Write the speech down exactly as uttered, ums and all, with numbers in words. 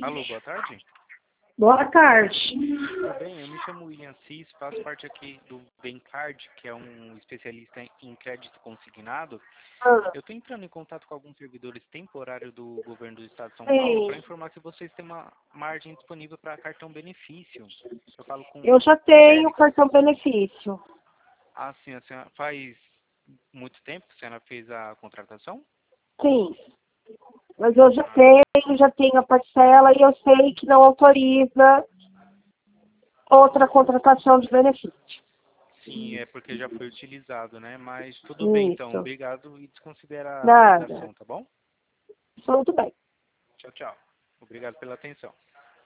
Alô, boa tarde. Boa tarde. Tudo bem? Eu me chamo William Cis, faço parte aqui do Bencard, que é um especialista em crédito consignado. Ah, Eu estou entrando em contato com alguns servidores temporários do governo do estado de São Paulo para sim. informar se vocês têm uma margem disponível para cartão benefício. Eu falo com Eu já o tenho Félix. cartão benefício. Ah, sim, a senhora faz muito tempo que a senhora fez a contratação? Sim. Mas eu já tenho, já tenho a parcela e eu sei que não autoriza outra contratação de benefício. Sim, é porque já foi utilizado, né? Mas tudo bem, então. Isso. Obrigado e desconsidera a Nada. ligação, tá bom? Tudo bem. Tchau, tchau. Obrigado pela atenção.